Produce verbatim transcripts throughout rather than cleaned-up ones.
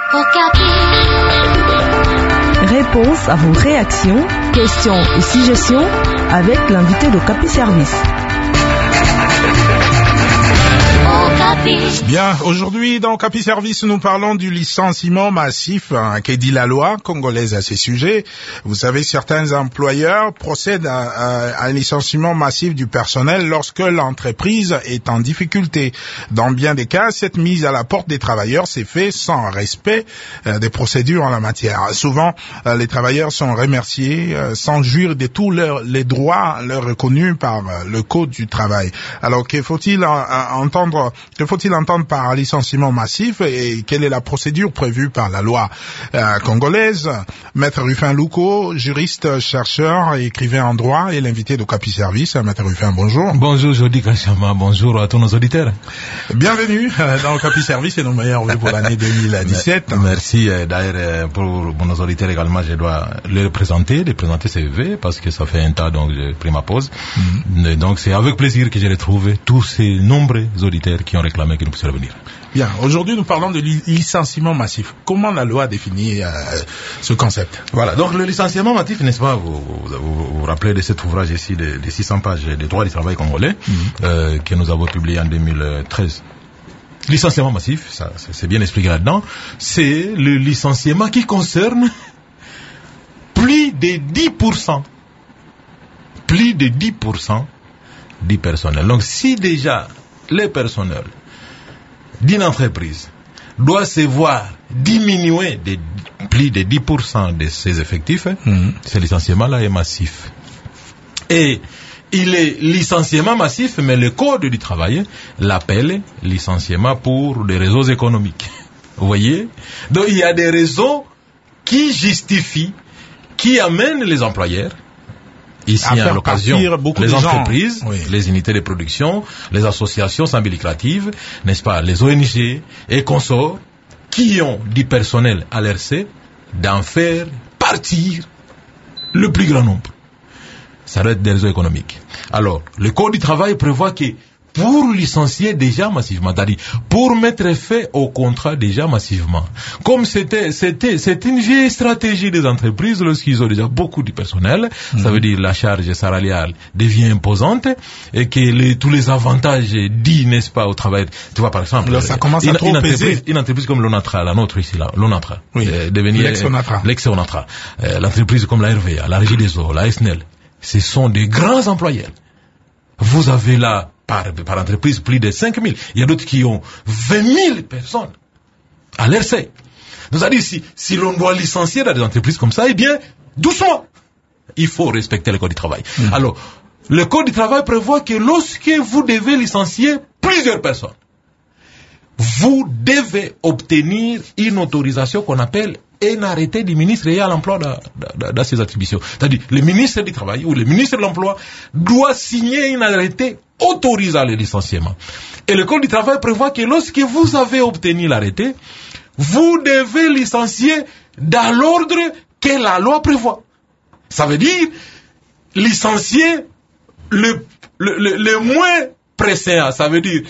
Réponse à vos réactions, questions et suggestions avec l'invité de Okapi Service. Bien, aujourd'hui dans Okapi Service, nous parlons du licenciement massif hein, qu'est dit la loi congolaise à ces sujets. Vous savez, certains employeurs procèdent à, à, à un licenciement massif du personnel lorsque l'entreprise est en difficulté. Dans bien des cas, cette mise à la porte des travailleurs s'est faite sans respect euh, des procédures en la matière. Souvent, euh, les travailleurs sont remerciés euh, sans jouir de tous leurs, les droits leur reconnus par euh, le Code du travail. Alors, que faut-il en, en, entendre Que faut-il entendre par licenciement massif et quelle est la procédure prévue par la loi euh, congolaise? Maître Rufin Louko, juriste, chercheur et écrivain en droit et l'invité d'Okapi Service. Maître Rufin, bonjour. Bonjour Jody Kachama, bonjour à tous nos auditeurs. Bienvenue euh, dans Okapi Service et nos meilleurs vœux pour l'année deux mille dix-sept. Merci, euh, d'ailleurs pour nos auditeurs également, je dois les présenter, les présenter ces vœux parce que ça fait un tas donc j'ai pris ma pause. Mm-hmm. Donc c'est avec plaisir que j'ai retrouvé tous ces nombreux auditeurs qui ont réclamé qu'ils puissent revenir. Bien, aujourd'hui nous parlons de licenciement massif. Comment la loi définit euh, ce concept? Voilà, donc le licenciement massif, n'est-ce pas, vous vous, vous, vous rappelez de cet ouvrage ici de, de six cents pages de droit du travail congolais, mm-hmm. euh, que nous avons publié en deux mille treize. Licenciement massif, ça, c'est bien expliqué là-dedans, c'est le licenciement qui concerne plus de dix pour cent, plus de dix pour cent du personnel. Donc si déjà le personnel d'une entreprise doit se voir diminuer de plus de dix pour cent de ses effectifs, mmh. ce licenciement-là est massif. Et il est licenciement massif, mais le Code du travail l'appelle licenciement pour des raisons économiques. Vous voyez? Donc il y a des raisons qui justifient, qui amènent les employeurs, ici à l'occasion, les entreprises, oui. les unités de production, les associations sans but lucratif, n'est-ce pas, les O N G et consorts, qui ont du personnel à l'R C, d'en faire partir le plus grand nombre. Ça doit être des raisons économiques. Alors, le Code du travail prévoit que pour licencier déjà massivement, c'est-à-dire pour mettre fin au contrat déjà massivement. Comme c'était, c'était, c'est une vieille stratégie des entreprises lorsqu'ils ont déjà beaucoup de personnel, mmh. ça veut dire la charge salariale devient imposante et que les, tous les avantages dits, n'est-ce pas, au travail. Tu vois, par exemple, là, ça commence à une, trop une, peser. entreprise, une entreprise comme l'Onatra, la nôtre ici, là, l'Onatra, oui. euh, devenir l'ex-Onatra, l'ex-Onatra, euh, l'entreprise comme la R V A, la Régie des Eaux, la S N E L, ce sont des grands employeurs. Vous avez là Par, par entreprise, plus de cinq mille. Il y a d'autres qui ont vingt mille personnes à l'R C. Donc, c'est-à-dire, si, si l'on doit licencier dans des entreprises comme ça, eh bien, doucement. Il faut respecter le Code du travail. Mmh. Alors, le Code du travail prévoit que lorsque vous devez licencier plusieurs personnes, vous devez obtenir une autorisation qu'on appelle un arrêté du ministre ayant l'emploi dans, dans, dans ses attributions. C'est-à-dire, le ministre du Travail ou le ministre de l'Emploi doit signer un arrêté autorisant le licenciement. Et le Code du travail prévoit que lorsque vous avez obtenu l'arrêté, vous devez licencier dans l'ordre que la loi prévoit. Ça veut dire licencier le, le, le, le moins pressant. Ça veut dire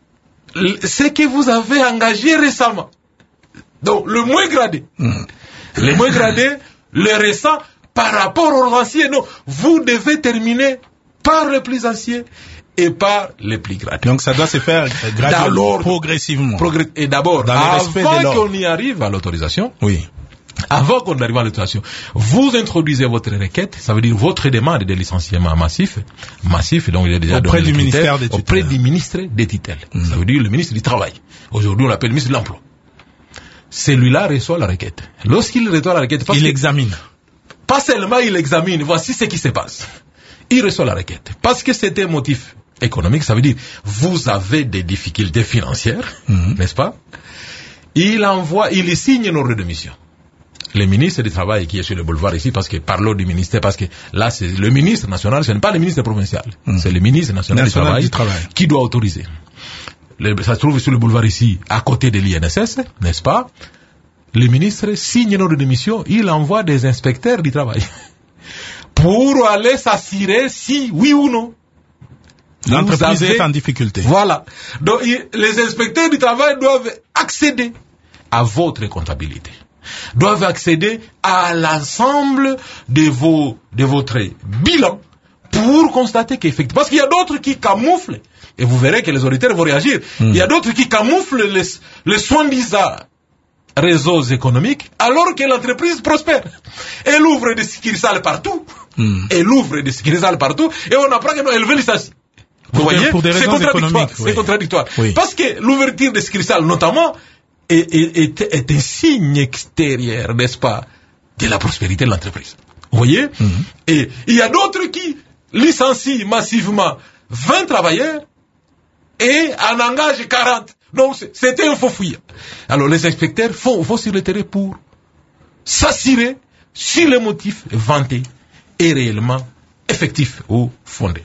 ce que vous avez engagé récemment. Donc, le moins gradé. Mmh. Le moins gradé, le récent, par rapport aux anciens. Non, vous devez terminer par le plus ancien et par le plus gradé. Donc, ça doit se faire graduellement, progressivement. Progr- et d'abord, avant qu'on y arrive à l'autorisation, oui. avant qu'on arrive à l'autorisation, vous introduisez votre requête, ça veut dire votre demande de licenciement massif, massif, donc il est déjà auprès du ministère des tutelles. Auprès du ministre des tutelles. Mmh. Ça veut dire le ministre du Travail. Aujourd'hui, on l'appelle le ministre de l'Emploi. Celui-là reçoit la requête. Lorsqu'il reçoit la requête, parce il examine. Pas seulement il examine, voici ce qui se passe. Il reçoit la requête. Parce que c'est un motif économique, ça veut dire vous avez des difficultés financières, mmh. n'est-ce pas? Il envoie, il signe une ordre de mission. Le ministre du Travail qui est sur le boulevard ici, parce que parlons du ministère, parce que là c'est le ministre national, ce n'est pas le ministre provincial, mmh. c'est le ministre national, national du, travail, du Travail qui doit autoriser. Le, ça se trouve sur le boulevard ici, à côté de l'I N S S, n'est-ce pas? Le ministre signe une ordre de mission, il envoie des inspecteurs du travail pour aller s'assurer si oui ou non l'entreprise avez... est en difficulté. Voilà. Donc il, les inspecteurs du travail doivent accéder à votre comptabilité, doivent accéder à l'ensemble de vos, de votre bilan pour constater qu'effectivement, parce qu'il y a d'autres qui camouflent, et vous verrez que les auditeurs vont réagir, mmh. il y a d'autres qui camouflent les, les soi-disant réseaux économiques, alors que l'entreprise prospère. Elle ouvre des succursales partout, mmh. elle ouvre des succursales partout, et on apprend qu'elle veut licencier. Vous pour voyez, des, pour des c'est contradictoire. C'est oui. contradictoire. Oui. Parce que l'ouverture des succursales, notamment, est, est, est, est un signe extérieur, n'est-ce pas, de la prospérité de l'entreprise. Vous voyez, mmh. et il y a d'autres qui licencient massivement vingt travailleurs et en engagent quarante. Donc, c'était un faux fouillis. Alors, les inspecteurs vont, vont sur le terrain pour s'assurer si le motif vanté est réellement effectif ou fondé.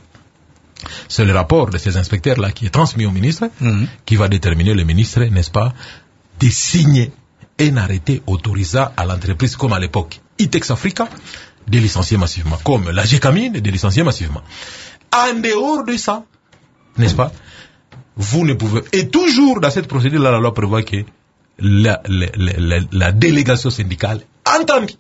C'est le rapport de ces inspecteurs-là qui est transmis au ministre, mmh. qui va déterminer le ministre, n'est-ce pas, de signer un arrêté autorisant à l'entreprise, comme à l'époque Itex Africa, de licencier massivement, comme la Gécamine, de licencier massivement. En dehors de ça, n'est-ce pas, vous ne pouvez... Et toujours dans cette procédure-là, la loi prévoit que la, la, la, la, la délégation syndicale entendue.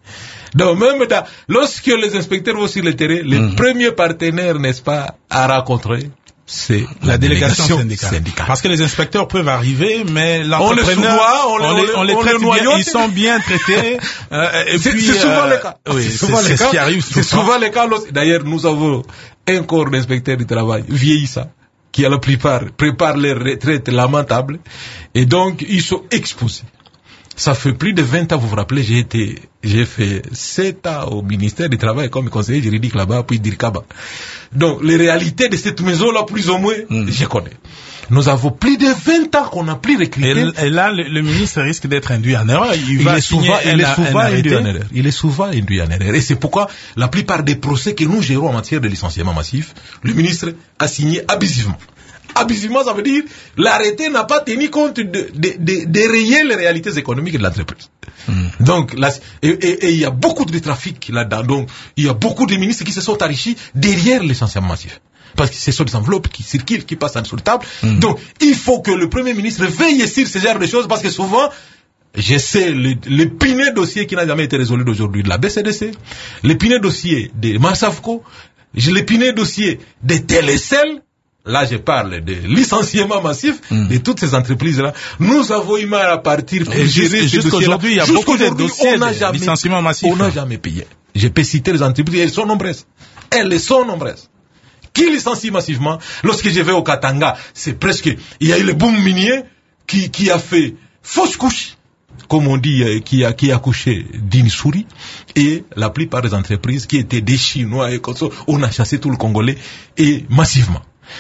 Donc même dans, lorsque les inspecteurs vont sur le terrain, le mmh. premier partenaire, n'est-ce pas, à rencontrer, c'est la, la délégation, délégation syndicale. syndicale. Parce que les inspecteurs peuvent arriver, mais l'entrepreneur, on les, on les, on les, on les traite bien, ils sont bien traités. euh, et c'est, puis, c'est souvent euh, le cas. Oui, c'est c'est, souvent c'est le ce cas. qui arrive. C'est souvent le cas. D'ailleurs, nous avons un corps d'inspecteurs du travail vieillissant, qui à la plupart préparent les retraites lamentables, et donc ils sont exposés. Ça fait plus de vingt ans, vous vous rappelez, j'ai été, j'ai fait sept ans au ministère du Travail comme conseiller juridique là-bas, puis Dirkaba. Donc, les réalités de cette maison-là, plus ou moins, mmh. je connais. Nous avons plus de vingt ans qu'on n'a plus recruté. Et, et là, le, le ministre risque d'être induit en erreur. Il, il va est souvent, il est souvent induit en erreur. Il est souvent induit en erreur. Et c'est pourquoi la plupart des procès que nous gérons en matière de licenciement massif, le ministre a signé abusivement. Abusivement, ça veut dire l'arrêté n'a pas tenu compte de, de, de, des réelles réalités économiques de l'entreprise. Mmh. Donc, là, et, et, et il y a beaucoup de trafic là-dedans. Donc, il y a beaucoup de ministres qui se sont enrichis derrière le licenciement massif. Parce que ce sont des enveloppes qui circulent, qui passent sur la table. Mmh. Donc, il faut que le Premier ministre veille sur ce genre de choses parce que souvent, je sais, l'épineux dossier qui n'a jamais été résolu d'aujourd'hui de la B C D C, l'épineux dossier de Marsavco, l'épineux dossier de Télécel. Là, je parle de licenciement massif mmh. de toutes ces entreprises-là. Nous avons eu mal à partir pour et gérer ces dossiers-là. Il y a beaucoup de dossiers de licenciement massif. On n'a jamais payé. Je peux citer les entreprises, elles sont nombreuses. Elles sont nombreuses. Qui licencie massivement? Lorsque je vais au Katanga, c'est presque... Il y a eu le boom minier qui, qui a fait fausse couche, comme on dit, qui a, qui a couché d'une souris. Et la plupart des entreprises qui étaient des Chinois et comme ça, on a chassé tout le Congolais et massivement.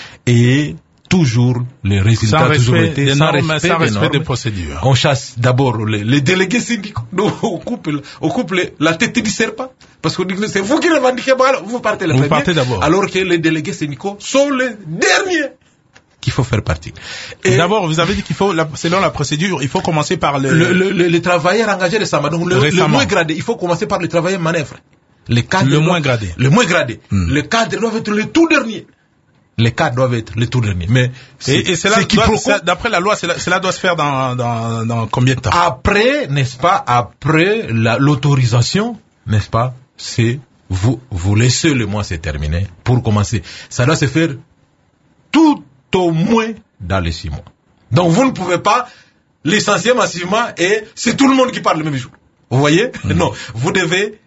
Et toujours les résultats sans toujours respect été des sans normes, respect, sans des, respect des normes. procédures. On chasse d'abord les, les délégués syndicaux. Donc, on coupe, on coupe les, la tête du serpent. Parce qu'on dit que c'est vous qui revendiquez, vous partez les vous premiers. Partez d'abord. Alors que les délégués syndicaux sont les derniers qu'il faut faire partie. Et d'abord, vous avez dit qu'il faut, la, selon la procédure, il faut commencer par le... Le, le, le, les travailleurs engagés récemment. Donc, le, le moins gradé. Il faut commencer par les travailleurs manœuvres. Les cadres le doivent, moins gradé. Le moins gradé. Hmm. Les cadres doivent être le tout dernier. Les cadres doivent être le tout dernier. Mais c'est, et, et cela, doit, ça, d'après la loi, cela, cela doit se faire dans, dans, dans combien de temps? Après, n'est-ce pas, après la, l'autorisation, n'est-ce pas, c'est vous, vous laissez le mois se terminer pour commencer. Ça doit se faire tout au moins dans les six mois. Donc vous ne pouvez pas licencier massivement et c'est tout le monde qui parle le même jour. Vous voyez? Mmh. Non. Vous devez,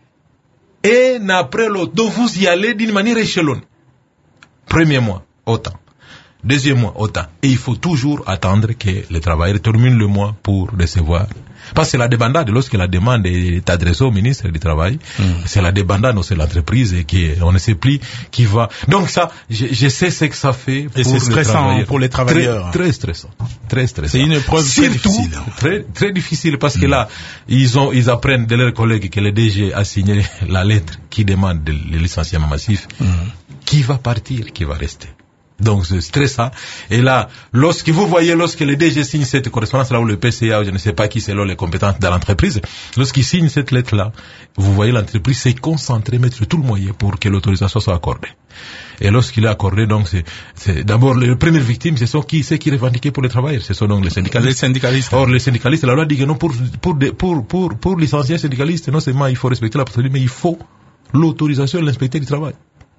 un après l'autre, donc vous y allez d'une manière échelonnée. Premier mois, autant. Deuxième mois, autant. Et il faut toujours attendre que les travailleurs terminent le mois pour recevoir. Parce que c'est la débandade, lorsque la demande est adressée au ministre du Travail, mmh. c'est la débandade, c'est l'entreprise qui, on ne sait plus qui va. Donc ça, je, je sais ce que ça fait pour et c'est stressant les pour les travailleurs. Très, très stressant. Très stressant. C'est une épreuve très Surtout, difficile. Très, très difficile parce mmh. que là, ils ont, ils apprennent de leurs collègues que le D G a signé la lettre qui demande le licenciement massif. Mmh. Qui va partir, qui va rester? Donc c'est très ça. Et là, lorsque vous voyez, lorsque le D G signe cette correspondance-là, ou le P C A, ou je ne sais pas qui, selon les compétences de l'entreprise, lorsqu'il signe cette lettre-là, vous voyez l'entreprise s'est concentrée, mettre tout le moyen pour que l'autorisation soit accordée. Et lorsqu'il est accordé, donc c'est, c'est d'abord les premières victimes, ce sont qui, ceux qui revendiquaient pour les travailleurs, ce sont donc les syndicalistes. Les syndicalistes. Or les syndicalistes, la loi dit que non, pour pour pour pour pour licencier un syndicaliste, non seulement il faut respecter la procédure, mais il faut l'autorisation de l'inspecteur du travail.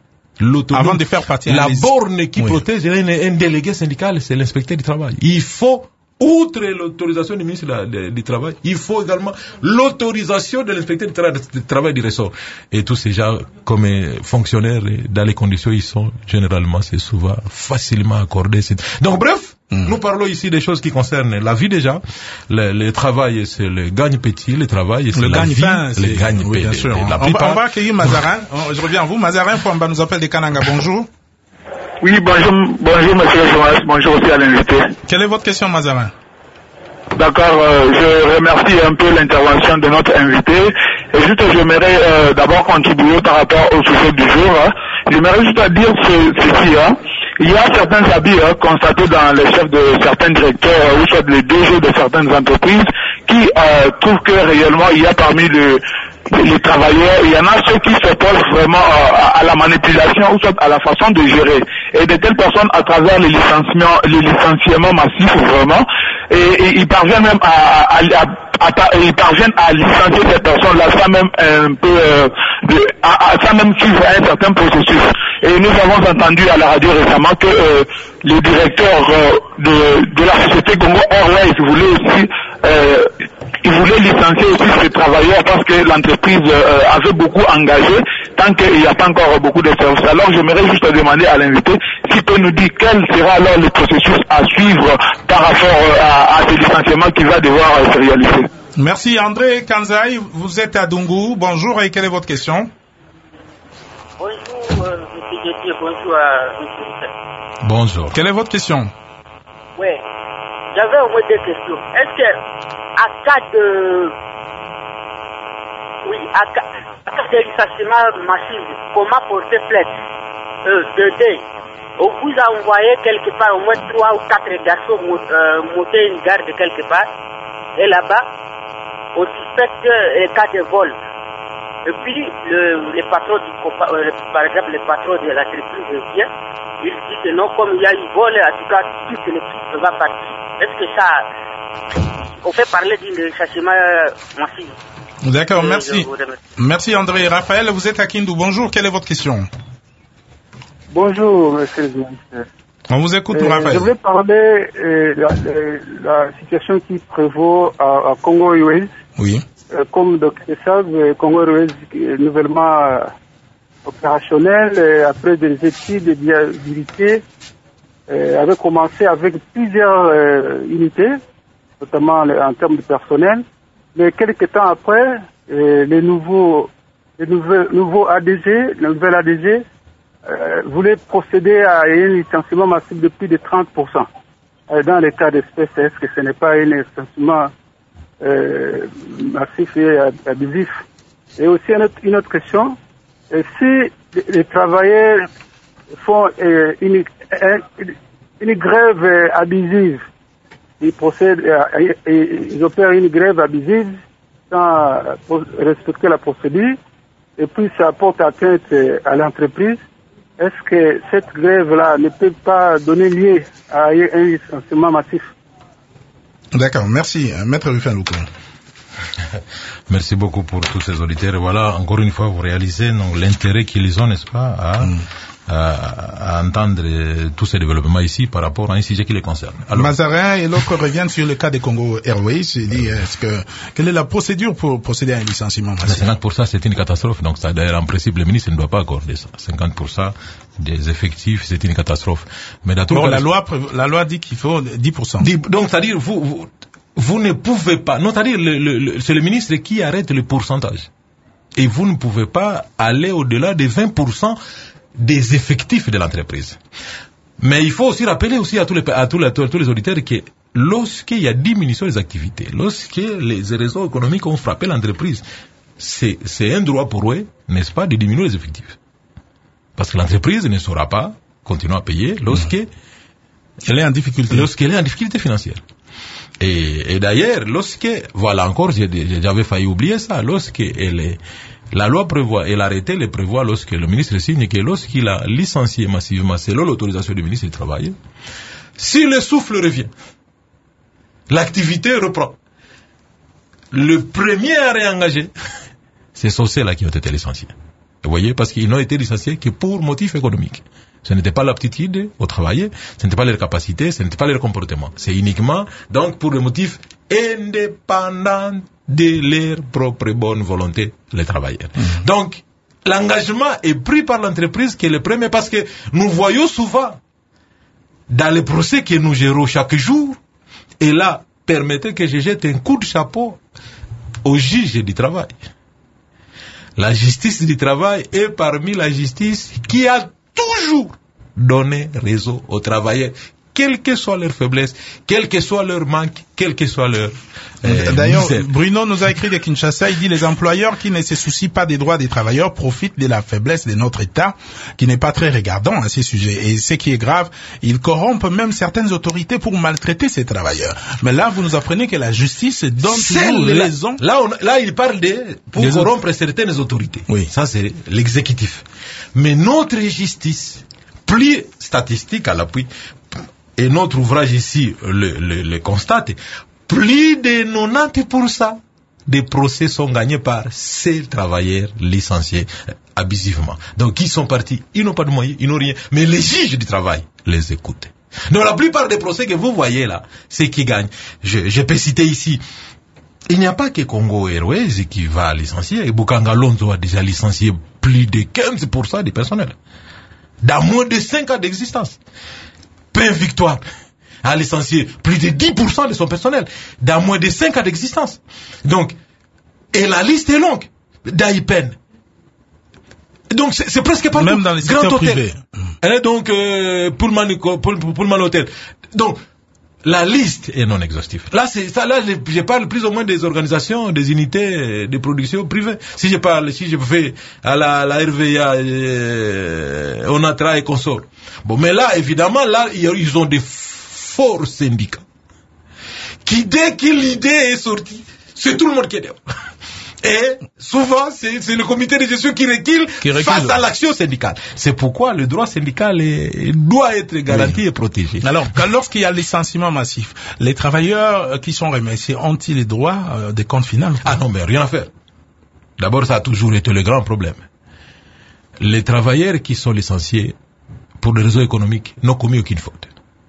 Avant de faire partie la les... borne qui oui. protège un, un délégué syndical, c'est l'inspecteur du travail. Il faut, outre l'autorisation du ministre du Travail, il faut également l'autorisation de l'inspecteur du travail, du travail du ressort. Et tous ces gens, comme fonctionnaires, dans les conditions, ils sont généralement, c'est souvent facilement accordés. Donc bref, mmh. nous parlons ici des choses qui concernent la vie déjà. Le, le travail, c'est le gagne-petit, le travail, c'est le la gagne-pain, vie. Le gagne-pain, oui, bien sûr. La on, va, on va accueillir Mazarin. Je reviens à vous. Mazarin Fouamba nous appelle des Kananga. Bonjour. Oui, bonjour, bonjour monsieur le journaliste, bonjour aussi à l'invité. Quelle est votre question, Mazarin? D'accord, euh, je remercie un peu l'intervention de notre invité. Et juste, j'aimerais euh, d'abord contribuer par rapport au sujet du jour. Hein. J'aimerais juste dire ce, ceci. Hein. Il y a certains abus hein, constatés dans les chefs de certains directeurs ou soit les D G de certaines entreprises qui euh, trouvent que réellement il y a parmi le les travailleurs, il y en a ceux qui s'opposent vraiment à, à la manipulation ou soit à la façon de gérer. Et de telles personnes, à travers les licenciements, les licenciements massifs vraiment, et, et ils parviennent même à, à, à, à, ils parviennent à licencier ces personnes-là, ça même un peu, euh, de, à, à, ça même suivre un certain processus. Et nous avons entendu à la radio récemment que euh, le directeur euh, de, de la société Congo Airways voulait aussi euh, il voulait licencier aussi ces travailleurs parce que l'entreprise euh, avait beaucoup engagé tant qu'il n'y a pas encore beaucoup de services. Alors j'aimerais juste demander à l'invité s'il peut nous dire quel sera alors le processus à suivre par rapport euh, à, à ces licenciements qu'il va devoir euh, se réaliser. Merci André Kanzaï, vous êtes à Dungu. Bonjour et quelle est votre question? Bonjour, euh, monsieur Détier, bonjour à monsieur. Bonjour. Quelle est votre question? Oui, j'avais au moins deux questions. Est-ce que, à cas de, oui, à cas, à cas de licenciement massif, comment porter plainte? Euh, de deux. On vous a envoyé quelque part au moins trois ou quatre garçons euh, monter une garde quelque part, et là-bas, on suspecte un cas de vol. Et puis, le, le patron du, euh, par exemple, le patron de l'entreprise vient, il dit que non, comme il y a eu vol, en tout cas, toute l'équipe va partir. Est-ce que ça, on fait parler d'un licenciement massif? D'accord, merci. Merci André. Raphaël, vous êtes à Kindu. Bonjour, quelle est votre question? Bonjour, monsieur le ministre. On vous écoute, euh, Raphaël. Je voulais parler de la, la situation qui prévaut à, à Congo Airways. Oui. Euh, comme donc le savent, Congo Airways est nouvellement euh, opérationnel euh, après des études de viabilité euh, avait commencé avec plusieurs euh, unités, notamment en termes de personnel. Mais quelques temps après, euh, les nouveaux, les nouveaux, nouveaux A D G, le nouvel A D G euh, voulait procéder à un licenciement massif de plus de trente pour cent. Euh, dans les cas d'espèces, est-ce que ce n'est pas un licenciement euh, massif et abusif? Et aussi une autre, une autre question, euh, si les, les travailleurs font euh, une, une, une grève euh, abusive, ils procèdent, euh, ils opèrent une grève abusive sans euh, respecter la procédure, et puis ça porte atteinte euh, à l'entreprise. Est-ce que cette grève-là ne peut pas donner lieu à un licenciement massif? D'accord, merci. Maître Rufin Loukou. Merci beaucoup pour tous ces auditeurs. Voilà, encore une fois, vous réalisez donc, l'intérêt qu'ils ont, n'est-ce pas, à, mm. à, à entendre tous ces développements ici par rapport à un sujet qui les concerne. Alors, Mazarin et l'autre reviennent sur le cas de Congo Airways. Il dit, est-ce que, quelle est la procédure pour procéder à un licenciement massif? cinquante pour cent, c'est une catastrophe. Donc, ça, d'ailleurs, en principe, le ministre ne doit pas accorder ça. cinquante pour cent des effectifs, c'est une catastrophe. Mais dans tout bon, cas, la loi, la loi dit qu'il faut dix pour cent. Donc, c'est-à-dire, vous, vous, vous ne pouvez pas, non, c'est-à-dire, le, le, le, c'est le ministre qui arrête le pourcentage. Et vous ne pouvez pas aller au-delà des vingt pour cent des effectifs de l'entreprise. Mais il faut aussi rappeler aussi à tous les, à tous les, à tous les auditeurs que lorsqu'il y a diminution des activités, lorsque les raisons économiques ont frappé l'entreprise, c'est, c'est un droit pour eux, n'est-ce pas, de diminuer les effectifs. Parce que l'entreprise ne saura pas continuer à payer lorsque mmh. elle est en difficulté. Lorsqu'elle est en difficulté financière. Et, et d'ailleurs, lorsque, voilà encore, j'avais failli oublier ça, lorsque elle est, la loi prévoit, et l'arrêté le prévoit lorsque le ministre signe que lorsqu'il a licencié massivement, selon l'autorisation du ministre du Travail, si le souffle revient, l'activité reprend. Le premier à réengager, c'est ceux-là qui ont été licenciés. Vous voyez, parce qu'ils n'ont été licenciés que pour motif économique. Ce n'était pas l'aptitude au travail, ce n'était pas leur capacité, ce n'était pas leur comportement. C'est uniquement, donc, pour le motif indépendant de leur propre bonne volonté, les travailleurs. Mmh. Donc, l'engagement est pris par l'entreprise qui est le premier, parce que nous voyons souvent, dans les procès que nous gérons chaque jour, et là, permettez que je jette un coup de chapeau au juge du travail. La justice du travail est parmi la justice qui a toujours donné raison aux travailleurs, quelle que soit leur faiblesse, quel que soit leur manque, quel que soit leur euh, D'ailleurs, misère. Bruno nous a écrit de Kinshasa, il dit les employeurs qui ne se soucient pas des droits des travailleurs profitent de la faiblesse de notre État, qui n'est pas très regardant à ces sujets. Et ce qui est grave, ils corrompent même certaines autorités pour maltraiter ces travailleurs. Mais là, vous nous apprenez que la justice donne toujours raison. Là, on, là, il parle de pour les corrompre autres. Certaines autorités. Oui. Ça, c'est l'exécutif. Mais notre justice, plus statistique à l'appui, et notre ouvrage ici le, le, le constate, plus de quatre-vingt-dix pour cent des procès sont gagnés par ces travailleurs licenciés abusivement. Donc, ils sont partis, ils n'ont pas de moyens, ils n'ont rien, mais les juges du travail les écoutent. Donc, la plupart des procès que vous voyez là, c'est qui gagnent. Je, je peux citer ici, il n'y a pas que Congo Airways qui va licencier, et Bukanga Lonzo a déjà licencié plus de quinze pour cent du personnel, dans moins de cinq ans d'existence. Pain Victoire a licencié plus de dix pour cent de son personnel dans moins de cinq ans d'existence. Donc, et la liste est longue. Daipen. Donc, c'est, c'est presque partout. Même dans les secteurs privés. Et donc, euh, Pullman, Pullman Hotel. Donc, la liste est non exhaustive. Là, c'est ça. Là, je, je parle plus ou moins des organisations, des unités de production privées. Si je parle, si je fais à la, la R V A, euh, Onatra et consorts. Bon, mais là, évidemment, là, ils ont des forts syndicats qui, dès que l'idée est sortie, c'est tout le monde qui est dehors. Et souvent, c'est, c'est le comité de gestion qui recule, qui recule face à l'action syndicale. C'est pourquoi le droit syndical est, doit être garanti oui. et protégé. Alors, lorsqu'il y a licenciement massif, les travailleurs qui sont remerciés ont-ils les droits euh, des comptes finaux? Ah non, mais rien à faire. D'abord, ça a toujours été le grand problème. Les travailleurs qui sont licenciés pour des raisons économiques n'ont commis aucune faute.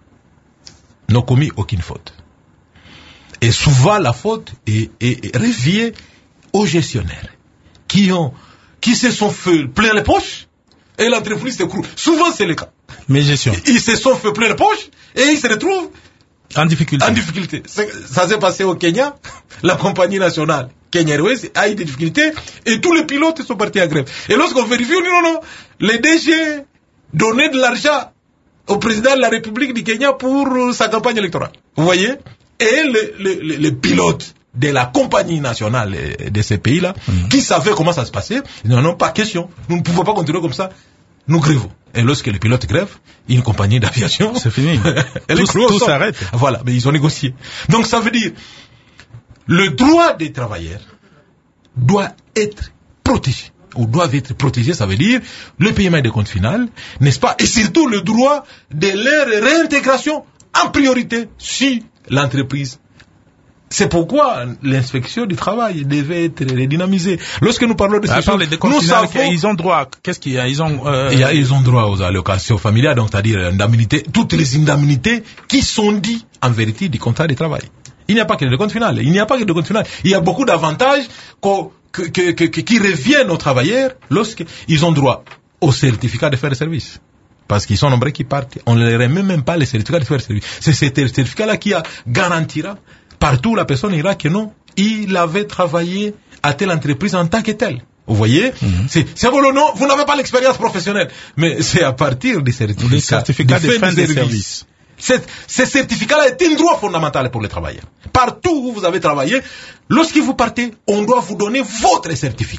N'ont commis aucune faute. Et souvent, la faute est, est, est revient aux gestionnaires qui ont, qui se sont fait plein les poches et l'entreprise s'écroule. Souvent, c'est le cas. Mais gestion. Ils se sont fait plein les poches et ils se retrouvent en difficulté. En difficulté. Ça s'est passé au Kenya. La compagnie nationale Kenya Airways a eu des difficultés et tous les pilotes sont partis à grève. Et lorsqu'on vérifie, on dit non, non, les D G donnaient de l'argent au président de la République du Kenya pour sa campagne électorale. Vous voyez? Et les le, le, le pilotes de la compagnie nationale de ces pays-là, mmh. qui savaient comment ça se passait, non, non, pas question. Nous ne pouvons pas continuer comme ça. Nous grèvons. Et lorsque les pilotes grèvent, une compagnie d'aviation, c'est fini. Elle tout tout s'arrête. Voilà, mais ils ont négocié. Donc ça veut dire, le droit des travailleurs doit être protégé. Ou doivent être protégés, ça veut dire le paiement des comptes finaux, n'est-ce pas? Et surtout le droit de leur réintégration en priorité si l'entreprise. C'est pourquoi l'inspection du travail devait être redynamisée. Lorsque nous parlons de ces choses, nous savons ils ont droit. Qu'est-ce qu'il y a? Ils ont, euh... il y a, ils ont droit aux allocations familiales, donc c'est-à-dire indemnités, toutes les indemnités qui sont dites en vérité du contrat de travail. Il n'y a pas que de compte final. Il n'y a pas que de compte final. Il y a beaucoup d'avantages que, que, que, que, qui reviennent aux travailleurs lorsqu'ils ont droit au certificat de faire de service. Parce qu'ils sont nombreux qui partent. On ne leur remet même pas les certificats de faire de service. C'est ce certificat-là qui a, garantira partout la personne ira que non, il avait travaillé à telle entreprise en tant que tel. Vous voyez, mm-hmm. c'est, c'est bon, non, vous n'avez pas l'expérience professionnelle, mais c'est à partir des certificats, des certificats de, de fin de service. service. C'est, ce certificat-là est un droit fondamental pour les travailleurs. Partout où vous avez travaillé, lorsque vous partez, on doit vous donner votre certificat.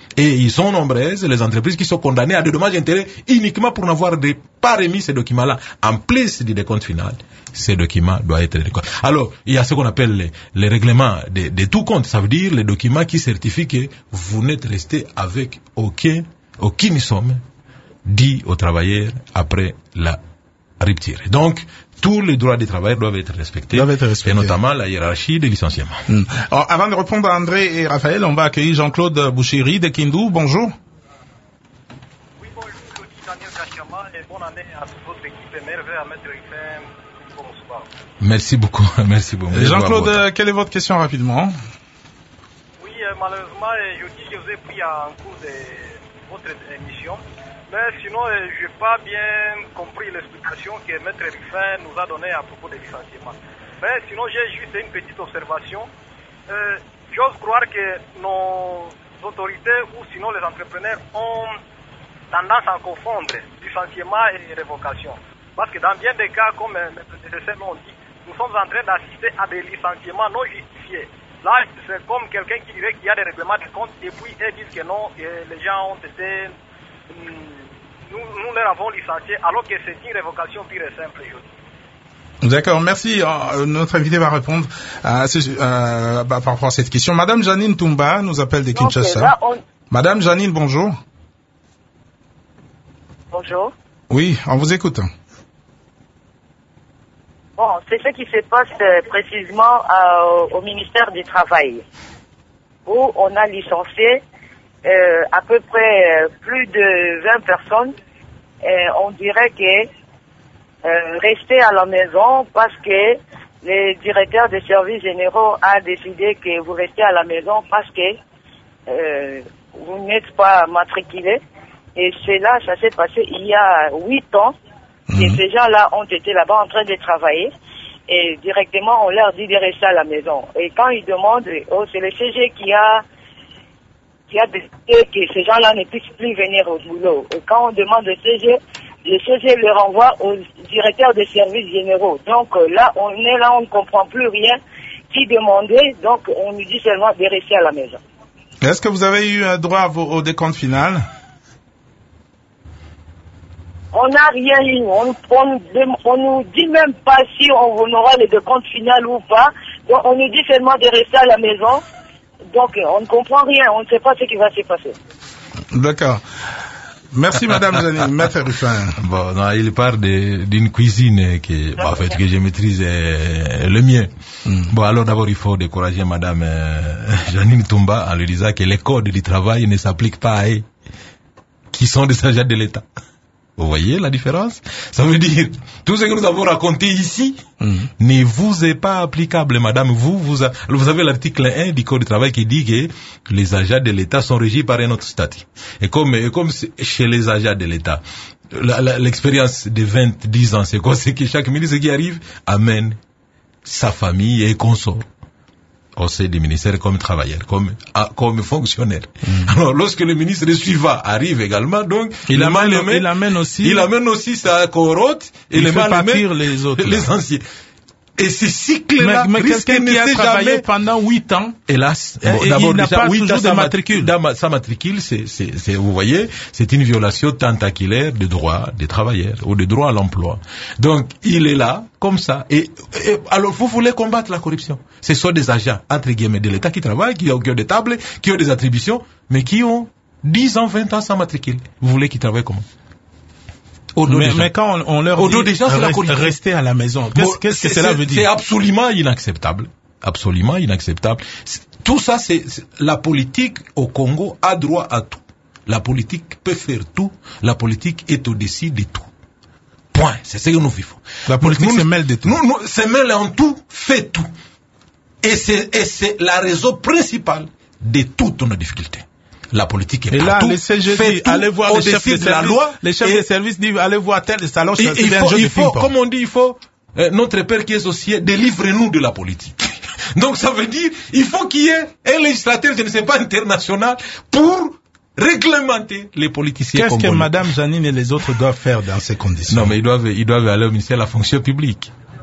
Et ils sont nombreuses, les entreprises qui sont condamnées à des dommages et intérêts uniquement pour n'avoir pas remis ces documents-là. En plus du décompte final, ces documents doivent être récoltés. Alors, il y a ce qu'on appelle les, les règlements de, de tout compte. Ça veut dire les documents qui certifient que vous n'êtes resté avec aucun, aucune somme dit aux travailleurs après la rupture. Donc, tous les droits des travailleurs doivent être respectés, doivent être respectés. Et notamment la hiérarchie des licenciements. Mmh. Alors, avant de répondre à André et Raphaël, on va accueillir Jean-Claude Bouchiri de Kindu. Bonjour. Oui, bonjour, je dis Daniel Kachama et bonne année à toute votre équipe et merveille à Maître Rifin. Bonsoir. Merci beaucoup, merci beaucoup. Jean-Claude, quelle est votre question rapidement? Oui, euh, malheureusement, je dis que je vous ai pris en cours de votre émission. Mais sinon, euh, je n'ai pas bien compris l'explication que Maître Rifin nous a donnée à propos des licenciements. Mais sinon, j'ai juste une petite observation. Euh, J'ose croire que nos autorités ou sinon les entrepreneurs ont tendance à confondre licenciement et révocation. Parce que dans bien des cas, comme mes prédécesseurs l'ont dit, nous sommes en train d'assister à des licenciements non justifiés. Là, c'est comme quelqu'un qui dirait qu'il y a des règlements de compte et puis ils disent que non, que les gens ont été... Nous, nous les avons licenciés alors que c'est une révocation pure et simple. D'accord, merci. Euh, notre invité va répondre à ce, euh, bah, par rapport à cette question. Madame Janine Toumba nous appelle de Kinshasa. Okay, là, on... Madame Janine, bonjour. Bonjour. Oui, on vous écoute. Bon, c'est ce qui se passe euh, précisément euh, au ministère du Travail, où on a licencié Euh, à peu près euh, plus de vingt personnes. Euh, on dirait que euh, rester à la maison parce que le directeur des services généraux a décidé que vous restez à la maison parce que euh, vous n'êtes pas matriculé. Et cela, ça s'est passé il y a huit ans. Mmh. Et ces gens-là ont été là-bas en train de travailler. Et directement, on leur dit de rester à la maison. Et quand ils demandent, oh, c'est le C G qui a qui a décidé que ces gens-là ne puissent plus venir au boulot. Et quand on demande le C G, le C G le renvoie au directeur des services généraux. Donc là, on est là, on ne comprend plus rien. Qui demandait, donc on nous dit seulement de rester à la maison. Est-ce que vous avez eu droit au, au décompte final? On n'a rien eu. On, on, on nous dit même pas si on aura le décompte final ou pas. Donc on nous dit seulement de rester à la maison. Donc, on ne comprend rien, on ne sait pas ce qui va se passer. D'accord. Merci, Madame Janine. Maître Rufin. Bon, non, il parle d'une cuisine qui, bon, en fait, que je maîtrise euh, le mien. Mm. Bon, alors d'abord, il faut décourager Madame euh, Janine Toumba en lui disant que les codes du travail ne s'appliquent pas à eux, qui sont des agents de l'État. Vous voyez la différence? Ça veut dire, tout ce que nous avons raconté ici mmh. ne vous est pas applicable, madame. Vous, vous, a, vous avez l'article un du Code du travail qui dit que les agents de l'État sont régis par un autre statut. Et comme, et comme chez les agents de l'État, l'expérience de vingt, dix ans, c'est quoi? C'est que chaque ministre qui arrive amène sa famille et consort au sein du ministère comme travailleur, comme, comme fonctionnaire. Mmh. Alors, lorsque le ministre suivant arrive également, donc, il, amène, le met, il amène aussi, il amène aussi sa cohorte et il les fait partir les autres, les anciens. Et ces cycles-là, mais, mais quelqu'un qui a travaillé jamais... pendant huit ans, hélas, bon, et il n'a pas toujours de matricule. Sa matricule, c'est, c'est, c'est, vous voyez, c'est une violation tentaculaire des droits des travailleurs ou des droits à l'emploi. Donc, il est là, comme ça. Et, et alors, vous voulez combattre la corruption. Ce sont des agents, entre guillemets, de l'État qui travaillent, qui ont, qui ont des tables, qui ont des attributions, mais qui ont dix ans, vingt ans sans matricule. Vous voulez qu'ils travaillent comment? Mais, mais quand on, on leur Au dit des gens, reste, rester à la maison, qu'est-ce, qu'est-ce que cela veut dire? C'est absolument inacceptable. Absolument inacceptable. Tout ça, c'est, c'est la politique au Congo a droit à tout. La politique peut faire tout. La politique est au-dessus de tout. Point. C'est ce que nous vivons. La politique nous, se mêle de tout. Nous, nous, se mêle en tout, fait tout. Et c'est, et c'est la raison principale de toutes nos difficultés. La politique est et partout. Et là, les C G dit, allez voir les chefs de, de la loi. Les chefs de service disent, allez voir tel salon. Il, il faut, il faut comme on dit, il faut, euh, notre père qui est associé, délivre-nous de la politique. Donc ça veut dire, il faut qu'il y ait un législateur, je ne sais pas, international, pour réglementer les politiciens. Qu'est-ce que Madame Janine et les autres doivent faire dans ces conditions? Non, mais ils doivent, ils doivent aller au ministère de la fonction publique.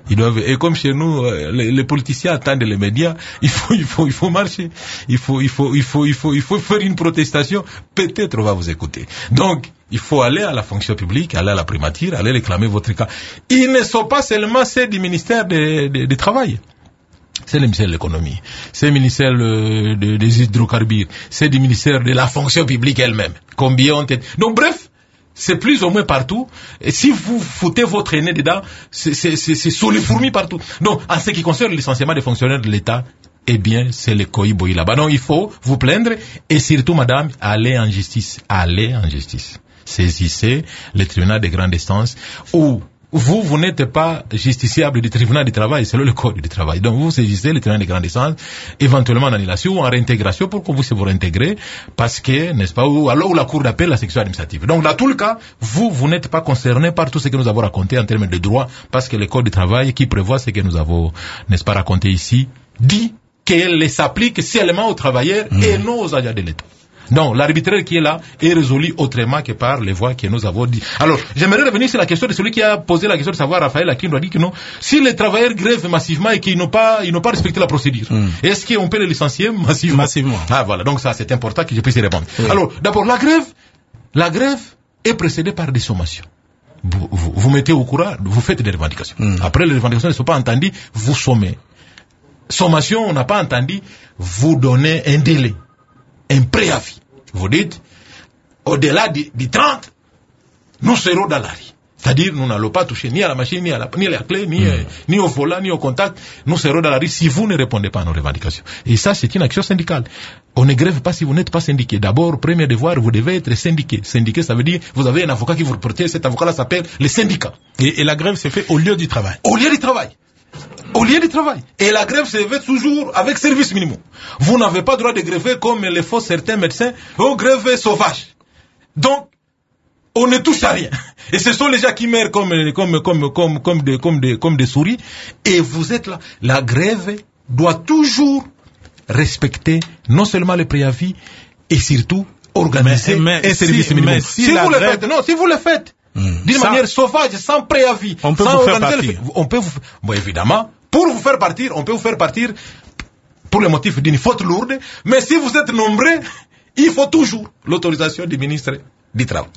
Ils doivent, et comme chez nous, les, les politiciens attendent les médias, il faut, il faut, il faut marcher. Il faut, il faut, il faut, il faut, il faut faire une protestation. Peut-être on va vous écouter. Donc, il faut aller à la fonction publique, aller à la primature, aller réclamer votre cas. Ils ne sont pas seulement ceux du ministère du de, de travail. C'est le ministère de l'économie, c'est le ministère de, de, des hydrocarbures, c'est du ministère de la fonction publique elle-même. Combien ont été... Donc bref, c'est plus ou moins partout. Et si vous foutez votre aîné dedans, c'est, c'est, c'est, c'est sous les fourmis partout. Donc, en ce qui concerne le licenciement des fonctionnaires de l'État, eh bien, c'est le coïboï là-bas. Donc, il faut vous plaindre et surtout, madame, allez en justice. Allez en justice. Saisissez le tribunal de grande instance ou vous, vous n'êtes pas justiciable du tribunal du travail, c'est le code du travail. Donc, vous saisissez le tribunal de grande instance, éventuellement en annulation ou en réintégration pour qu'on puisse vous réintégrer, parce que, n'est-ce pas, ou alors la cour d'appel, la section administrative. Donc, dans tout le cas, vous, vous n'êtes pas concerné par tout ce que nous avons raconté en termes de droit, parce que le code du travail qui prévoit ce que nous avons, n'est-ce pas, raconté ici, dit qu'elle s'applique seulement aux travailleurs mmh. et non aux agents de l'État. Donc, l'arbitraire qui est là est résolu autrement que par les voies que nous avons dit. Alors, j'aimerais revenir sur la question de celui qui a posé la question de savoir, Raphaël Akin doit dire que non, si les travailleurs grèvent massivement et qu'ils n'ont pas, ils n'ont pas respecté la procédure, mm. est-ce qu'on peut les licencier massivement? Massivement. Ah, voilà. Donc, ça, c'est important que je puisse y répondre. Oui. Alors, d'abord, la grève, la grève est précédée par des sommations. Vous, vous, vous mettez au courant, vous faites des revendications. Mm. Après, les revendications ne sont pas entendues, vous sommez. Sommation, on n'a pas entendu, vous donnez un délai. Un préavis. Vous dites, au-delà du, du trente, nous serons dans la rue. C'est-à-dire, nous n'allons pas toucher ni à la machine, ni à la, ni à la clé, ni, mmh. euh, ni au volant, ni au contact. Nous serons dans la rue si vous ne répondez pas à nos revendications. Et ça, c'est une action syndicale. On ne grève pas si vous n'êtes pas syndiqué. D'abord, premier devoir, vous devez être syndiqué. Syndiqué, ça veut dire, vous avez un avocat qui vous protège. Cet avocat-là s'appelle le syndicat. Et, et la grève s'est faite au lieu du travail. Au lieu du travail. Au lieu du travail. Et la grève se fait toujours avec service minimum. Vous n'avez pas le droit de gréver comme le font certains médecins. Oh, grève sauvage. Donc, on ne touche à rien. Et ce sont les gens qui meurent comme, comme, comme, comme, comme, des, comme, des, comme des souris. Et vous êtes là. La grève doit toujours respecter non seulement les préavis et surtout organiser mais, mais, un service si, minimum. Si, si vous grève... le faites, non, si vous le faites, Mmh. d'une sans... manière sauvage, sans préavis, on peut sans vous faire partir. Le... On peut vous... Bon, évidemment, pour vous faire partir, on peut vous faire partir pour le motif d'une faute lourde, mais si vous êtes nombreux, il faut toujours l'autorisation du ministre du Travail.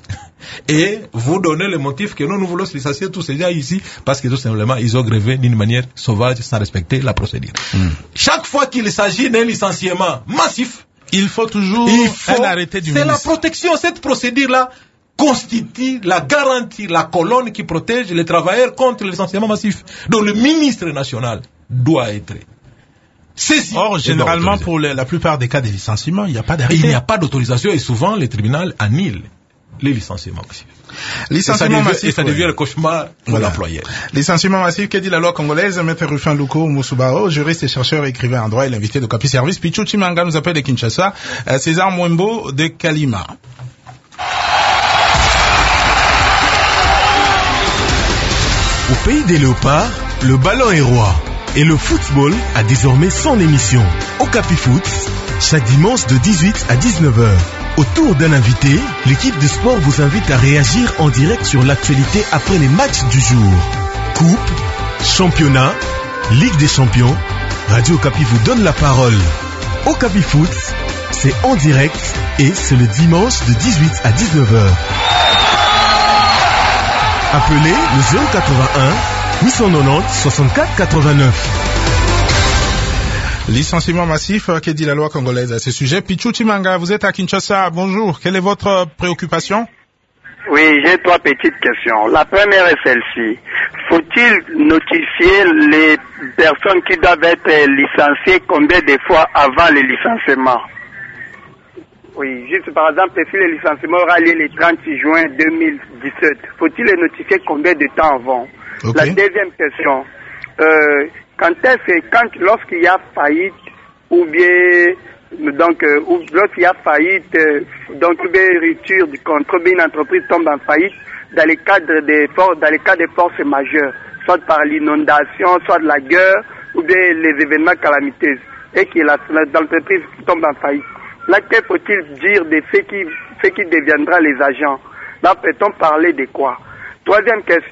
Et vous donnez le motif que nous, nous voulons licencier tous ces gens ici, parce que tout simplement, ils ont grévé d'une manière sauvage, sans respecter la procédure. Mmh. Chaque fois qu'il s'agit d'un licenciement massif, il faut toujours il faut... un arrêté du ministre. C'est la protection, cette procédure-là, constitue la garantie, la colonne qui protège les travailleurs contre le licenciement massif. Donc le ministre national doit être saisi. Or, généralement, pour le, la plupart des cas de licenciement, il n'y a pas d'arrêté. Il n'y a pas d'autorisation et souvent, les tribunaux annulent les licenciements massifs. Licenciement massif. Et ça devient ouais. le cauchemar pour voilà. l'employeur. Licenciement massif, que dit la loi congolaise? Maître Rufin Luko Moussoubao, juriste et chercheur et écrivain en droit et l'invité de Capi Service. Pichou Chimanga nous appelle de Kinshasa. Euh, César Mwembo de Kalima. Au pays des léopards, le ballon est roi et le football a désormais son émission. Okapi Foot, chaque dimanche de dix-huit à dix-neuf heures. Autour d'un invité, l'équipe de sport vous invite à réagir en direct sur l'actualité après les matchs du jour. Coupe, championnat, Ligue des champions, Radio Okapi vous donne la parole. Okapi Foot, c'est en direct et c'est le dimanche de dix-huit à dix-neuf heures. Appelez le zéro quatre-vingt-un huit cent quatre-vingt-dix soixante-quatre quatre-vingt-neuf. Licenciement massif, que dit la loi congolaise à ce sujet? Pichou Chimanga, vous êtes à Kinshasa, bonjour. Quelle est votre préoccupation? Oui, j'ai trois petites questions. La première est celle-ci. Faut-il notifier les personnes qui doivent être licenciées combien de fois avant le licenciement? Oui, juste par exemple, si le licenciement aura lieu le trente juin deux mille dix-sept, faut-il les notifier combien de temps avant? Okay. La deuxième question, euh, quand est-ce quand lorsqu'il y a faillite ou bien donc euh, ou lorsqu'il y a faillite, euh, donc ou bien rupture du contrat, ou bien une entreprise tombe en faillite dans le cadre des forces, dans le cas des forces majeures, soit par l'inondation, soit de la guerre, ou bien les événements calamiteux, et que la, l'entreprise tombe en faillite. Là, que faut-il dire de ce qui, ce qui deviendra les agents? Là, peut-on parler de quoi? Troisième question,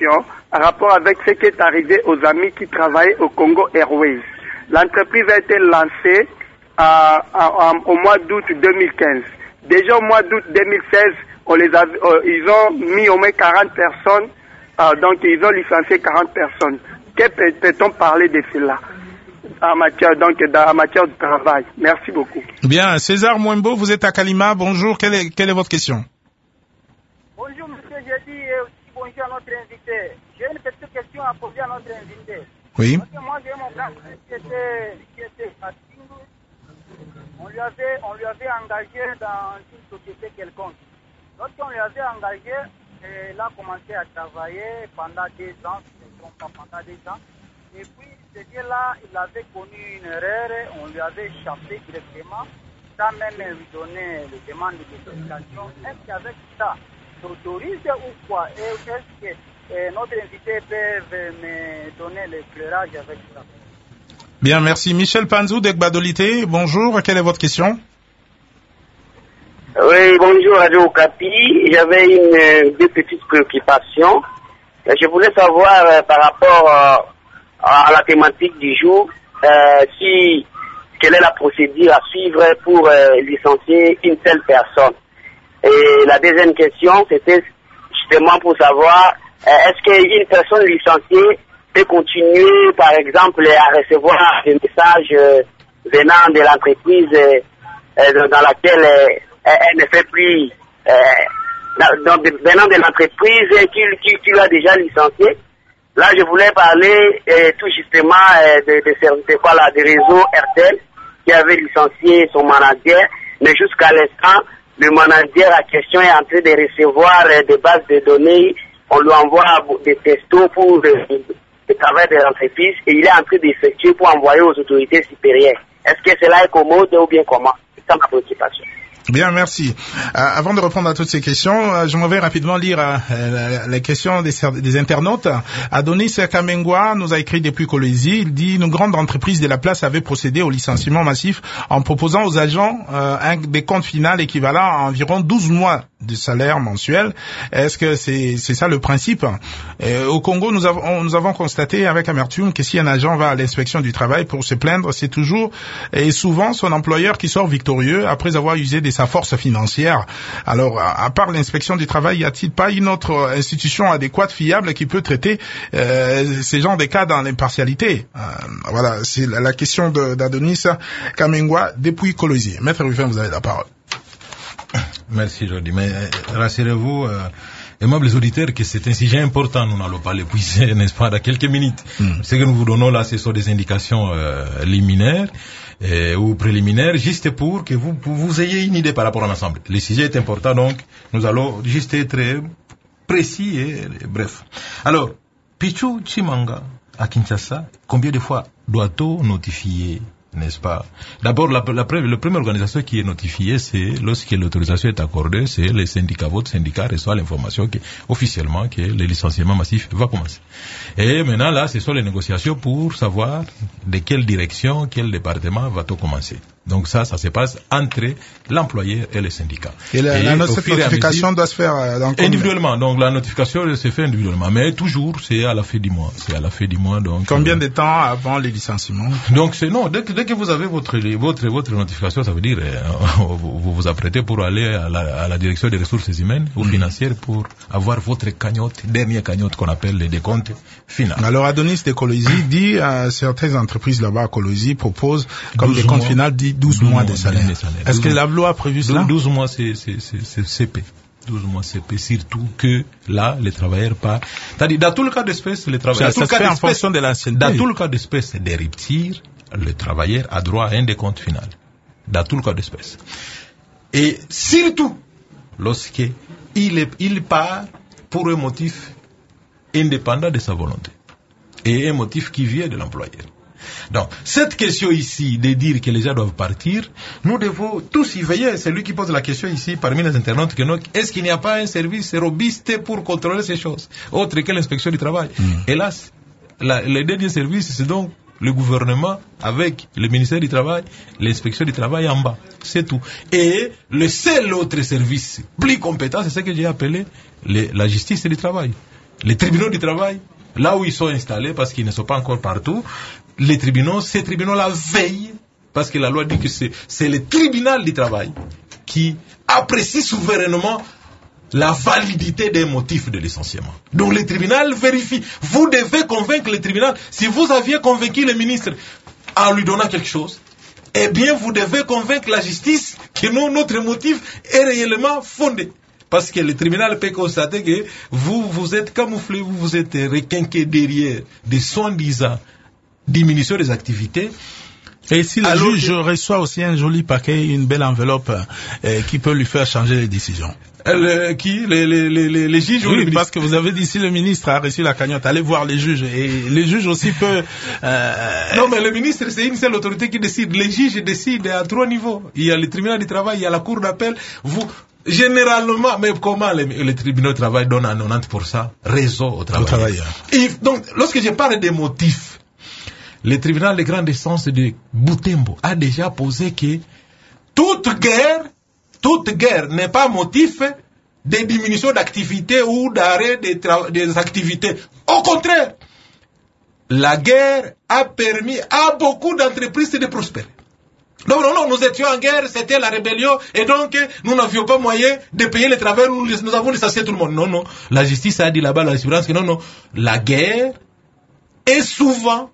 en rapport avec ce qui est arrivé aux amis qui travaillaient au Congo Airways. L'entreprise a été lancée à, à, à, au mois d'août deux mille quinze. Déjà au mois d'août deux mille seize, on les a, euh, ils ont mis au moins quarante personnes, euh, donc ils ont licencié quarante personnes. Que peut-on parler de cela en matière, donc, en matière de travail? Merci beaucoup. Bien, César Mwembo, vous êtes à Kalima. Bonjour, quelle est, quelle est votre question? Bonjour, monsieur, j'ai dit euh, aussi bonjour à notre invité. J'ai une petite question à poser à notre invité. Oui. Parce que moi, j'ai mon grand frère qui était, qui était à Tingu. On lui avait, on lui avait engagé dans une société quelconque. Lorsqu'on lui avait engagé, il a commencé à travailler pendant deux ans, je ne me trompe pas, pendant deux ans. Et puis, ce là il avait connu une erreur, on lui avait échappé directement, sans même lui donner les demandes de communication. Est-ce qu'avec ça, s'autorise ou quoi? Et est-ce que euh, notre invité peut me donner l'éclairage avec ça? Bien, merci. Michel Panzou d'Ekbadolité, bonjour, quelle est votre question? Oui, bonjour Radio Okapi. J'avais une, euh, deux petites préoccupations. Je voulais savoir euh, par rapport euh, à la thématique du jour, euh, si quelle est la procédure à suivre pour euh, licencier une telle personne. Et la deuxième question, c'était justement pour savoir euh, est-ce qu'une personne licenciée peut continuer, par exemple, à recevoir des messages euh, venant de l'entreprise euh, euh, dans laquelle euh, elle ne fait plus, euh, dans, venant de l'entreprise qui, qui, qui l'a déjà licencié. Là, je voulais parler euh, tout justement euh, de, de, de, de quoi là, des réseaux R T L qui avait licencié son manager, mais jusqu'à l'instant, le manager à question est en train de recevoir euh, des bases de données, on lui envoie des textos pour le, le travail de l'entreprise et il est en train d'effectuer pour envoyer aux autorités supérieures. Est-ce que cela est commode ou bien comment? C'est ça ma préoccupation. Bien, merci. Euh, avant de répondre à toutes ces questions, euh, je m'en vais rapidement lire euh, les questions des, des internautes. Adonis Kamengwa nous a écrit depuis Colosie. Il dit « Une grande entreprise de la place avait procédé au licenciement massif en proposant aux agents euh, un décompte final équivalent à environ douze mois de salaire mensuel. Est-ce que c'est c'est ça le principe? Et au Congo, nous avons nous avons constaté avec amertume que si un agent va à l'inspection du travail pour se plaindre, c'est toujours et souvent son employeur qui sort victorieux après avoir usé de sa force financière. Alors, à part l'inspection du travail, y a-t-il pas une autre institution adéquate, fiable, qui peut traiter euh, ces genres de cas dans l'impartialité? euh, Voilà, c'est la, la question d'Adonis Kamengwa depuis Colosie. Maître Ruffin, vous avez la parole. Merci Jordi, mais euh, rassurez-vous, euh, aimables auditeurs, que c'est un sujet important, nous n'allons pas l'épuiser, n'est-ce pas, dans quelques minutes. Mm. Ce que nous vous donnons là, ce sont des indications euh, liminaires euh, ou préliminaires, juste pour que vous, pour vous ayez une idée par rapport à l'ensemble. Le sujet est important, donc nous allons juste être précis et, et bref. Alors, Pichu Chimanga, à Kinshasa, combien de fois doit-on notifier, n'est-ce pas? D'abord, la, la, la première organisation qui est notifiée, c'est lorsque l'autorisation est accordée, c'est les syndicats. Votre syndicat reçoit l'information que, officiellement, que le licenciement massif va commencer. Et maintenant, là, ce sont les négociations pour savoir de quelle direction, quel département va-t-on commencer. Donc ça, ça se passe entre l'employeur et le syndicat. Et la, et la notification mesure, doit se faire euh, dans individuellement. Donc la notification se fait individuellement, mais toujours c'est à la fin du mois. C'est à la fin du mois. Donc combien euh, de temps avant les licenciements? Donc c'est non. Dès que, dès que vous avez votre votre votre notification, ça veut dire euh, vous, vous vous apprêtez pour aller à la, à la direction des ressources humaines ou mmh. financières pour avoir votre cagnotte, dernière cagnotte qu'on appelle les décomptes finaux. Alors Adonis de Colosie dit euh, certaines entreprises là-bas à Colosie proposent comme décompte final dit douze mois de salaire. Est-ce que la loi a prévu cela? douze mois, c'est C P. douze mois C P, surtout que là, les travailleurs pas. C'est-à-dire, dans tout le cas d'espèce, les travailleurs. Ça, ça se fait en fonction de l'ancienneté. Dans tout le cas d'espèce des ruptures, le travailleur a droit à un décompte final. Dans tout le cas d'espèce. Et surtout, lorsque il, est, il part pour un motif indépendant de sa volonté. Et un motif qui vient de l'employeur. Donc, cette question ici de dire que les gens doivent partir, nous devons tous y veiller. C'est lui qui pose la question ici parmi les internautes que non, est-ce qu'il n'y a pas un service robuste pour contrôler ces choses, autre que l'inspection du travail? Mm. Hélas, la, les derniers services, c'est donc le gouvernement avec le ministère du Travail, l'inspection du travail en bas. C'est tout. Et le seul autre service plus compétent, c'est ce que j'ai appelé les, la justice du travail. Les tribunaux du travail là où ils sont installés, parce qu'ils ne sont pas encore partout, les tribunaux, ces tribunaux-là veillent, parce que la loi dit que c'est, c'est le tribunal du travail qui apprécie souverainement la validité des motifs de licenciement. Donc le tribunal vérifie. Vous devez convaincre le tribunal. Si vous aviez convaincu le ministre en lui donnant quelque chose, eh bien vous devez convaincre la justice que non, notre motif est réellement fondé. Parce que le tribunal peut constater que vous vous êtes camouflé, vous vous êtes requinqué derrière des soi-disant diminution des activités. Et si le juge que... reçoit aussi un joli paquet, une belle enveloppe euh, qui peut lui faire changer les décisions. Le, qui les, les, les, les juges oui, ou les parce que vous avez dit si le ministre a reçu la cagnotte, allez voir les juges. Et les juges aussi peuvent... Euh... Non, mais le ministre, c'est une seule autorité qui décide. Les juges décident à trois niveaux. Il y a le tribunal du travail, il y a la cour d'appel. Vous, généralement, mais comment les, les tribunaux du travail donnent à quatre-vingt-dix pour cent raison au travail. Au travail. Et donc, lorsque je parle des motifs, le tribunal de grande instance de Butembo a déjà posé que toute guerre, toute guerre n'est pas motif de diminution d'activité ou d'arrêt des, tra- des activités. Au contraire, la guerre a permis à beaucoup d'entreprises de prospérer. Non, non, non, nous étions en guerre, c'était la rébellion, et donc nous n'avions pas moyen de payer les travailleurs, nous, nous avons licencié tout le monde. Non, non, la justice a dit là-bas, la jurisprudence, que non, non, la guerre est souvent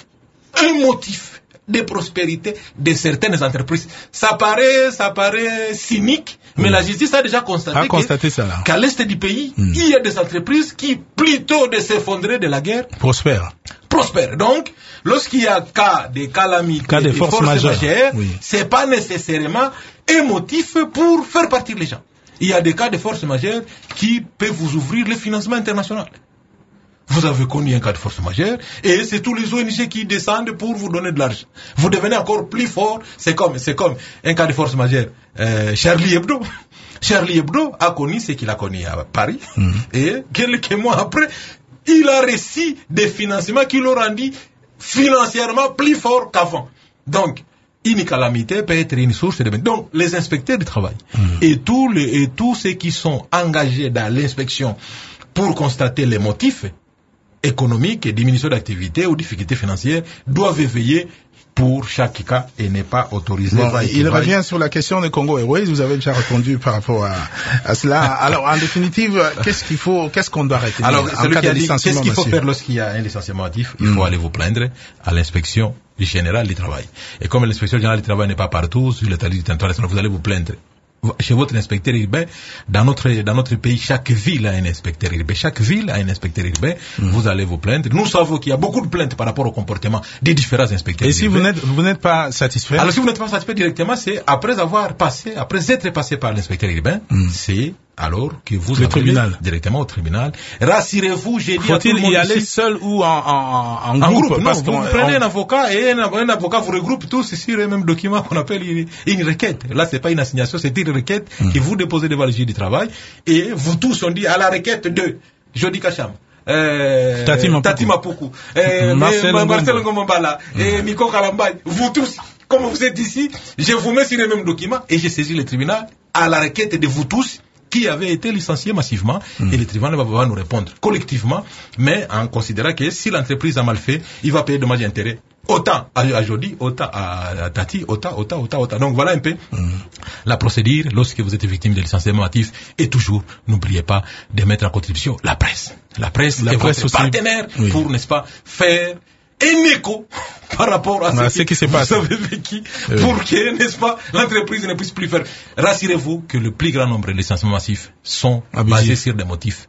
un motif de prospérité de certaines entreprises. Ça paraît, ça paraît cynique, mais mmh. la justice a déjà constaté, a constaté que, ça, là. qu'à l'est du pays, mmh. il y a des entreprises qui, plutôt de s'effondrer de la guerre, prospèrent. Prospèrent. Donc, lorsqu'il y a cas de calamités, cas de force, force majeure, majeure oui. c'est pas nécessairement un motif pour faire partir les gens. Il y a des cas de force majeure qui peuvent vous ouvrir le financement international. Vous avez connu un cas de force majeure et c'est tous les O N G qui descendent pour vous donner de l'argent. Vous devenez encore plus fort. C'est comme, c'est comme un cas de force majeure. Euh, Charlie Hebdo. Charlie Hebdo a connu ce qu'il a connu à Paris. Mm-hmm. Et quelques mois après, il a reçu des financements qui l'ont rendu financièrement plus fort qu'avant. Donc, une calamité peut être une source de... Donc, les inspecteurs du travail mm-hmm. et, tous les, et tous ceux qui sont engagés dans l'inspection pour constater les motifs économiques et diminution d'activité ou difficultés financières doivent veiller pour chaque cas et n'est pas autorisé. Bon, il revient sur la question de Congo Airways. Vous avez déjà répondu par rapport à, à cela. Alors, en définitive, qu'est-ce qu'il faut, qu'est-ce qu'on doit retenir Alors, en cas de licenciement qu'est-ce qu'il faut massif? faire lorsqu'il y a un licenciement massif? Il faut mm. aller vous plaindre à l'inspection générale du travail. Et comme l'inspection générale du travail n'est pas partout sur le territoire du territoire national, vous allez vous plaindre chez votre inspecteur urbain. Dans notre, dans notre pays, chaque ville a un inspecteur urbain. Chaque ville a un inspecteur urbain. Mmh. Vous allez vous plaindre. Nous savons qu'il y a beaucoup de plaintes par rapport au comportement des différents inspecteurs Et urbains. si vous n'êtes, vous n'êtes pas satisfait? Alors, si vous n'êtes pas satisfait directement, c'est après avoir passé, après être passé par l'inspecteur urbain, mmh. c'est alors que vous le tribunal. Directement au tribunal. Rassurez-vous, j'ai dit Faut-il à tout le monde y aller ici, seul ou en, en, en, en groupe, groupe? Parce non, vous on, prenez on... un avocat et un, un avocat vous regroupe tous sur un même document qu'on appelle une, une requête. Là, c'est pas une assignation, c'est une requête mmh. que vous déposez devant le juge du travail et vous tous on dit à la requête de Jody Kacham. Euh, Tati Mapuku, euh, Marcel Ngombala, et Nico Kalambay, vous tous, comme vous êtes ici, je vous mets sur le même document et j'ai saisi le tribunal à la requête de vous tous qui avaient été licenciés massivement mmh. et le tribunal va pouvoir nous répondre collectivement, mais en considérant que si l'entreprise a mal fait, il va payer dommages et intérêts. Autant à Jody, autant à, à Tati, autant, autant, autant, autant. Donc voilà un peu mmh. la procédure lorsque vous êtes victime de licenciement massif. Et toujours, n'oubliez pas de mettre en contribution la presse. La presse la est presse votre aussi. partenaire oui. pour, n'est-ce pas, faire un écho par rapport à ah, ce, ce qui se passe. Vous avez vécu oui. pour que, n'est-ce pas, l'entreprise ne puisse plus faire. Rassurez-vous que le plus grand nombre de licenciements massifs sont Abusif. basés sur des motifs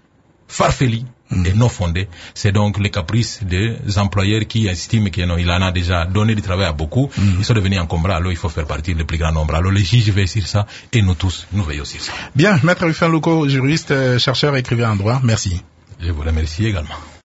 farfelus mmh. et non fondés. C'est donc les caprices des employeurs qui estiment qu'il en a déjà donné du travail à beaucoup. Mmh. Ils sont devenus encombrants, alors il faut faire partie du plus grand nombre. Alors les juges veillent sur ça et nous tous, nous veillons sur ça. Bien, Maître Rufin Loko, juriste, chercheur, écrivain en droit, merci. Je vous remercie également.